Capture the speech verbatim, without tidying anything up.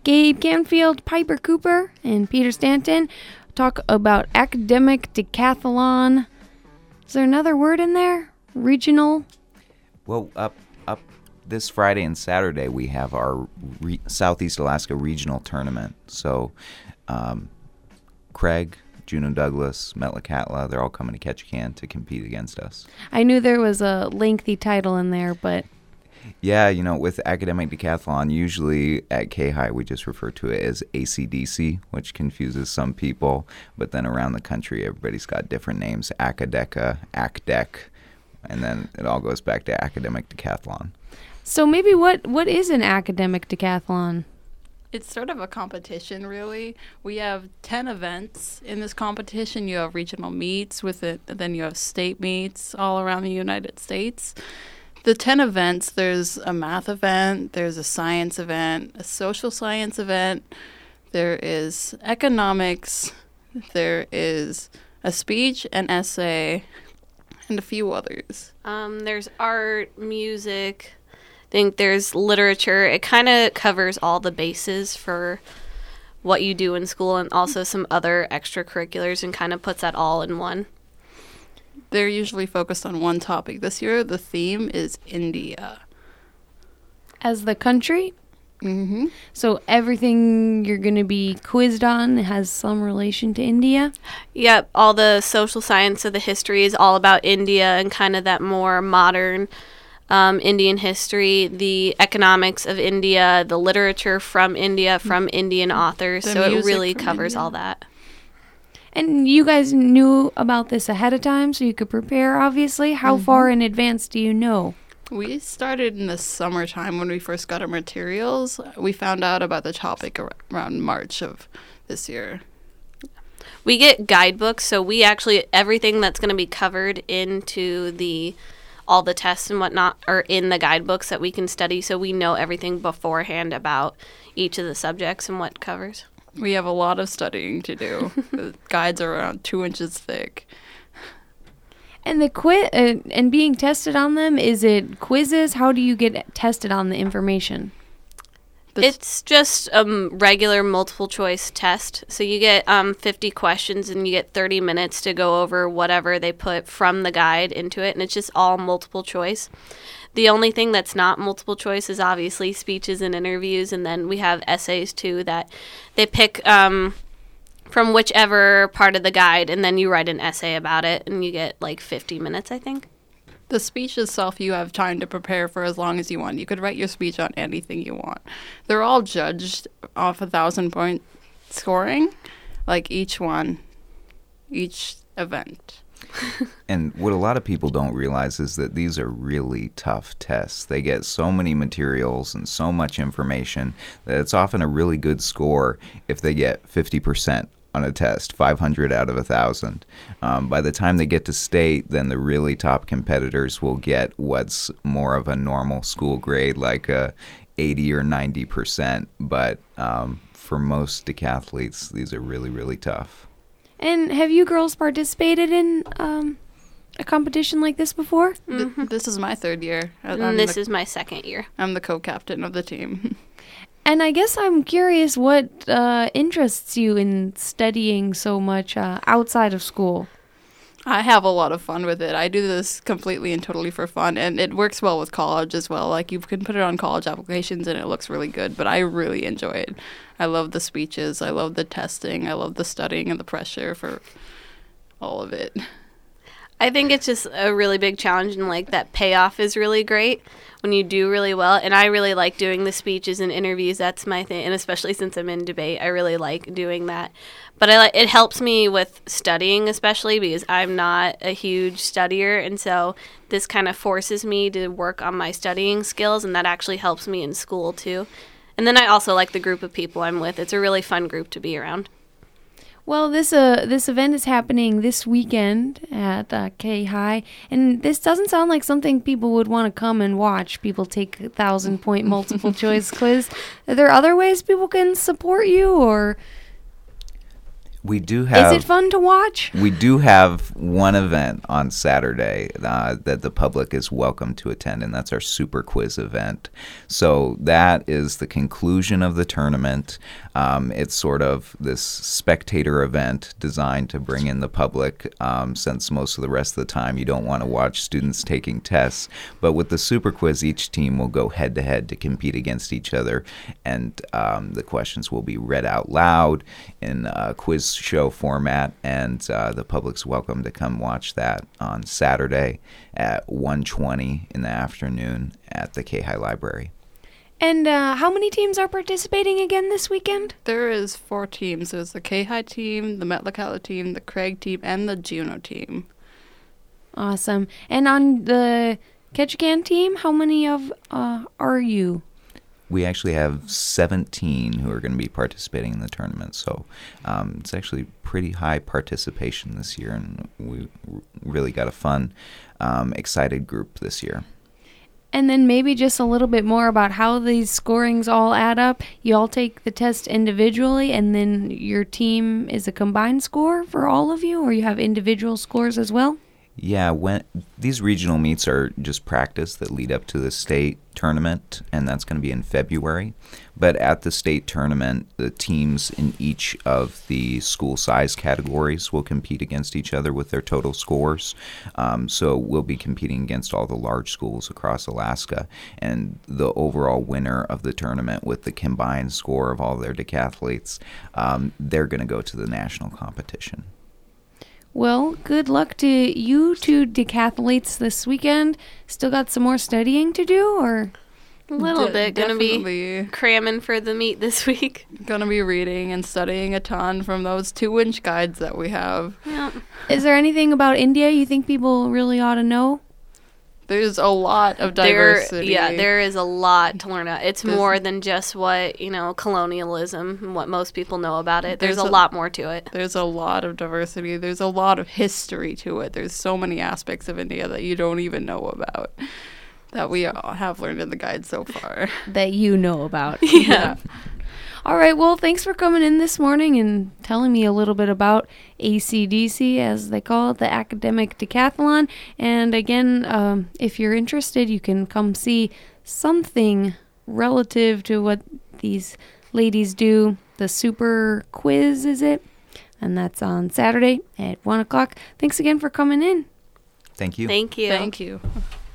Gabe Canfield, Piper Cooper, and Peter Stanton talk about academic decathlon. Is there another word in there? Regional? Well, up up this Friday and Saturday, we have our re- Southeast Alaska Regional Tournament. So um, Craig, Juneau Douglas, Metlakatla, they're all coming to Ketchikan to compete against us. I knew there was a lengthy title in there, but... Yeah, you know, with academic decathlon, usually at K-High we just refer to it as A C D C, which confuses some people. But then around the country, everybody's got different names, Acadeca, ACDEC, and then it all goes back to academic decathlon. So maybe what, what is an academic decathlon? It's sort of a competition, really. We have ten events in this competition. You have regional meets with it, and then you have state meets all around the United States. The ten events, there's a math event, there's a science event, a social science event, there is economics, there is a speech, an essay, and a few others. Um, there's art, music, I think there's literature. It kind of covers all the bases for what you do in school and also some other extracurriculars and kind of puts that all in one. They're usually focused on one topic. This year, the theme is India. As the country? Mm-hmm. So everything you're going to be quizzed on has some relation to India? Yep, all the social science of the history is all about India and kind of that more modern um, Indian history, the economics of India, the literature from India, from Indian authors. The so it music really from covers India. all that. And you guys knew about this ahead of time so you could prepare, obviously. How Mm-hmm. far in advance do you know? We started in the summertime when we first got our materials. We found out about the topic ar- around March of this year. We get guidebooks, so we actually, everything that's going to be covered into the, all the tests and whatnot are in the guidebooks that we can study, so we know everything beforehand about each of the subjects and what it covers. We have a lot of studying to do. The guides are around two inches thick. And the quiz uh, and being tested on them, is it quizzes? How do you get tested on the information? The It's just a um, regular multiple choice test. So you get um, fifty questions and you get thirty minutes to go over whatever they put from the guide into it. And it's just all multiple choice. The only thing that's not multiple choice is obviously speeches and interviews. And then we have essays too that they pick um, from whichever part of the guide. And then you write an essay about it and you get like fifty minutes, I think. The speech itself, you have time to prepare for as long as you want. You could write your speech on anything you want. They're all judged off a thousand point scoring, like each one, each event. And what a lot of people don't realize is that these are really tough tests. They get so many materials and so much information that it's often a really good score if they get fifty percent on a test, five hundred out of one thousand. Um, by the time they get to state, then the really top competitors will get what's more of a normal school grade, like a eighty or ninety percent. But um, for most decathletes, these are really, really tough. And have you girls participated in um, a competition like this before? Th- this is my third year. I- I'm And this the, is my second year. I'm the co-captain of the team. And I guess I'm curious what uh, interests you in studying so much uh, outside of school. I have a lot of fun with it. I do this completely and totally for fun, and it works well with college as well. Like, you can put it on college applications, and it looks really good, but I really enjoy it. I love the speeches. I love the testing. I love the studying and the pressure for all of it. I think it's just a really big challenge, and like that payoff is really great when you do really well. And I really like doing the speeches and interviews. That's my thing, and especially since I'm in debate, I really like doing that. But I like it helps me with studying, especially because I'm not a huge studier, and so this kind of forces me to work on my studying skills, and that actually helps me in school too. And then I also like the group of people I'm with. It's a really fun group to be around. Well, this uh this event is happening this weekend at uh, K-High, and this doesn't sound like something people would want to come and watch. People take a thousand point multiple choice quiz. Are there other ways people can support you, or? We do have. Is it fun to watch? We do have one event on Saturday uh, that the public is welcome to attend, and that's our Super Quiz event. So that is the conclusion of the tournament. Um, it's sort of this spectator event designed to bring in the public, um, since most of the rest of the time you don't want to watch students taking tests. But with the Super Quiz, each team will go head-to-head to compete against each other, and um, the questions will be read out loud in a quiz show format, and uh, the public's welcome to come watch that on Saturday at one twenty in the afternoon at the K-High Library. And uh, how many teams are participating again this weekend? There is four teams. There's the K-High team, the Metlakatla team, the Craig team, and the Juneau team. Awesome. And on the Ketchikan team, how many of uh, are you? We actually have seventeen who are going to be participating in the tournament, so um, it's actually pretty high participation this year, and we r- really got a fun, um, excited group this year. And then maybe just a little bit more about how these scorings all add up. You all take the test individually, and then your team is a combined score for all of you, or you have individual scores as well? Yeah, when these regional meets are just practice that lead up to the state tournament, and that's going to be in February. But at the state tournament, the teams in each of the school size categories will compete against each other with their total scores. Um, so we'll be competing against all the large schools across Alaska, and the overall winner of the tournament with the combined score of all their decathletes, um, they're going to go to the national competition. Well, good luck to you two decathletes this weekend. Still got some more studying to do, or? A little De- bit. Gonna definitely. be cramming for the meet this week. Gonna be reading and studying a ton from those two-inch guides that we have. Yeah. Is there anything about India you think people really ought to know? There's a lot of There, diversity. yeah, there is a lot to learn. About. It's There's- more than just what, you know, colonialism and what most people know about it. There's, There's a, a- lot more to it. There's a lot of diversity. There's a lot of history to it. There's so many aspects of India that you don't even know about that we all have learned in the guide so far. That you know about. Yeah. All right, well, thanks for coming in this morning and telling me a little bit about A C D C, as they call it, the Academic Decathlon. And again, um, if you're interested, you can come see something relative to what these ladies do. The Super Quiz, is it? And that's on Saturday at one o'clock. Thanks again for coming in. Thank you. Thank you. Thank you.